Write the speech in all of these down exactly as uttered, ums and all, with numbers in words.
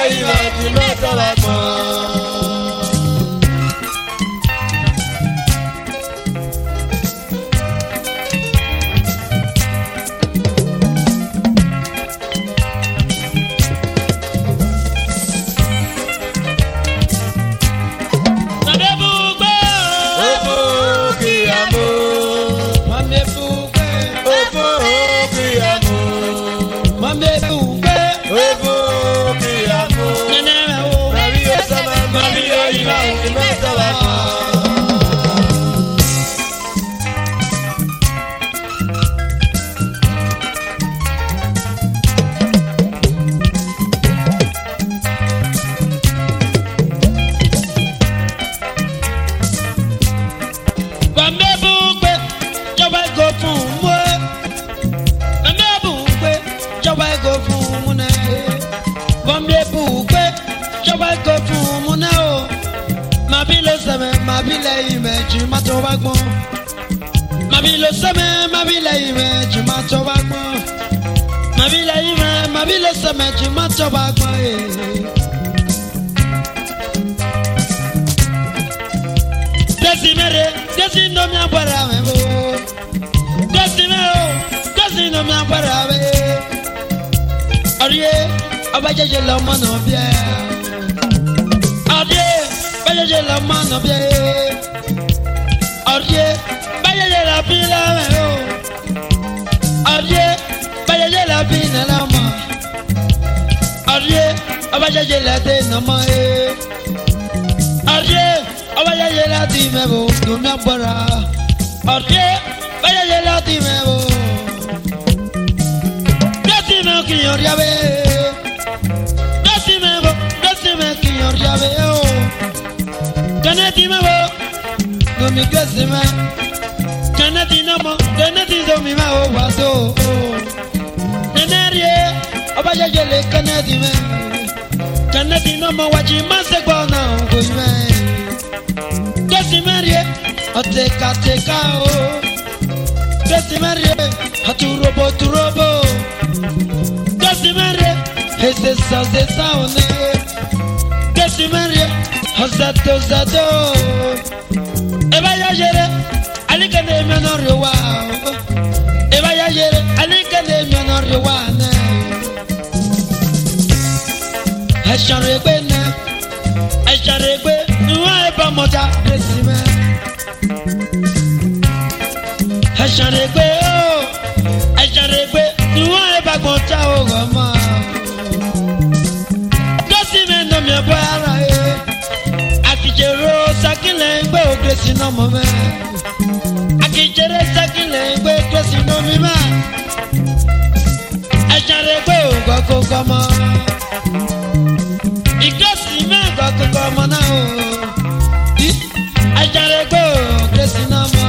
ìwà tí mẹ́ta wà pọ̀. Mabilo seme, mabile ime, jumato bagmo. Mabile ime, mabile seme, jumato bagmo. Desi mere, desi no mi agbara me bo. Desi me o, desi no mi agbara me. Ariye, abajeje lo mo no bie. Ariye, abajeje lo mo no bie. Ariye. Bayeye la pila me o, Ariye, bayeye la pina la ma, Ariye, abayeye la te na ma e, Ariye, abayeye la ti me bo, no me abora, Ariye, bayeye la ti me bo, desi me ki yoria be, desi me bo, desi me ki yoria be o, kaneti me bo, no mi desi me. Kanati nomo, kanati do mi ma o waso. Nenerie, obaja jele kanati me. Kanati nomo waji mase bona go me. Desi merie, oteka teka o. Desi merie, haturobo turobo. Desi merie, hese sa se sa one. Desi merie, hazato zato. Eba ya jere. Alika ne menor wa, eba ya yere. Alika ne menor wa ne. Asharegbe ne, asharegbe nuwa eba moja desime. Asharegbe o, asharegbe nuwa eba moja ogoma. Desime no mi abara e, akijero sakile ngbe ogresi no mo me. Akijere sakile ngbe ogresi no mi ma. Asharegbe o goko koma. Igresi me goko koma na o. Asharegbe o ogresi no mo.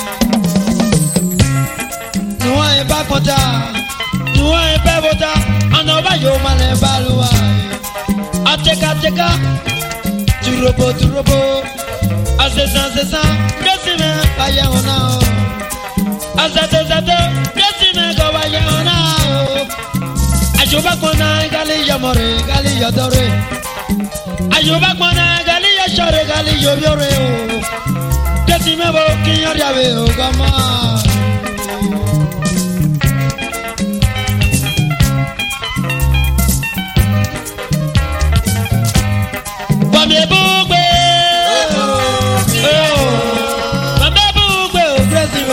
Nuwa e ba kota, nuwa e ba bota, ana ba yo male baluwa. Ateka teka, turobo turobo, asesa asesa, desime vaya ona o. Asato sato, desime go vaya ona o. Ajuba kona gali yamore, gali yadore. Ajuba kona gali yashore, gali yobiore o. Desime bo kinyor yabe o gama. Bambe bugbe, bambe bugbe o Brazil.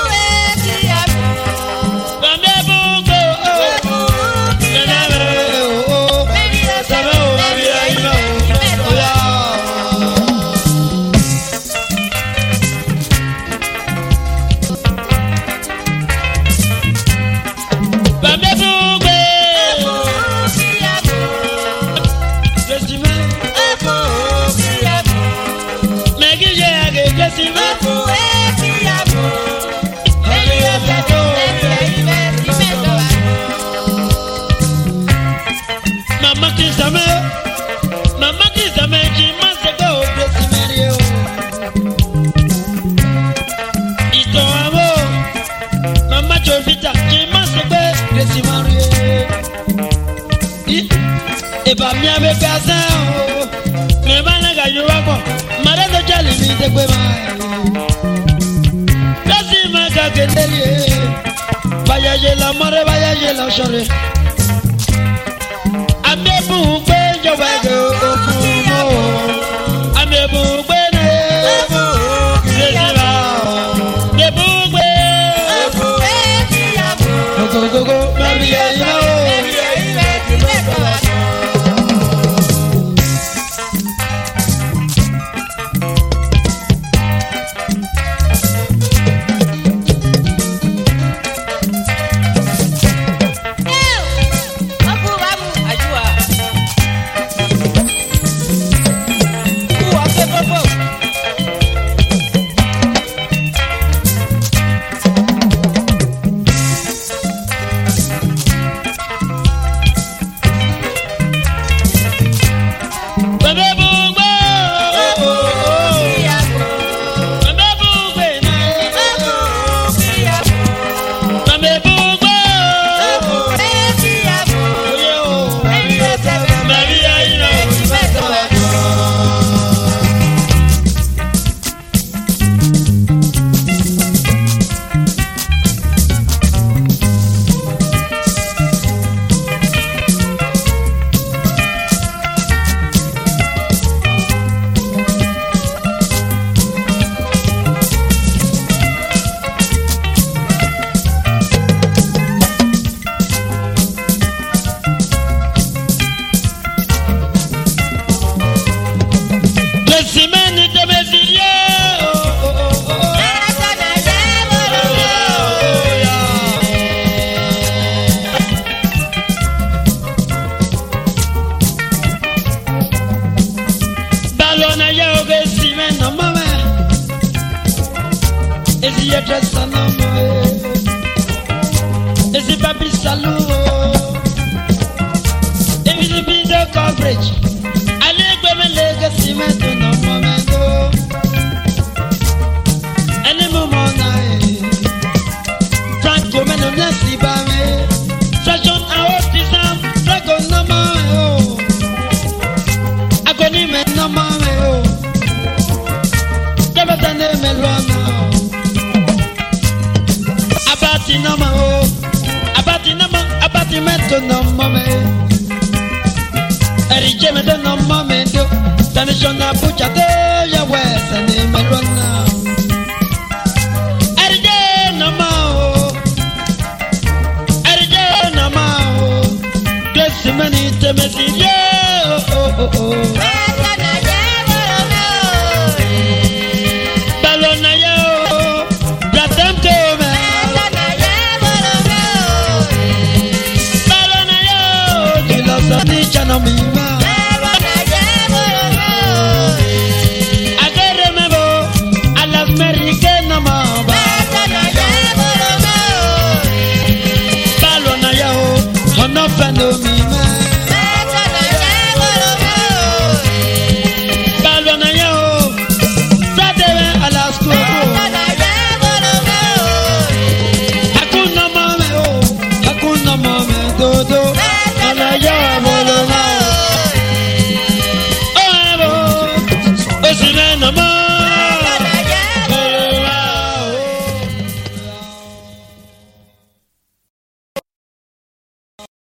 Bambe bugbe o, kenebe o, sabe o baby ayima o ya. Eba mi ame kasa o, me bana gayu wako, mare do jali mi te kwe ma. Kasi ma ka kendeli, vaya je la mare vaya je la chore. Ame bu kwe jo wa go okumo, ame bu kwe na bu kizira, ame bu kwe, go go go, mami ya ina o. Chano mi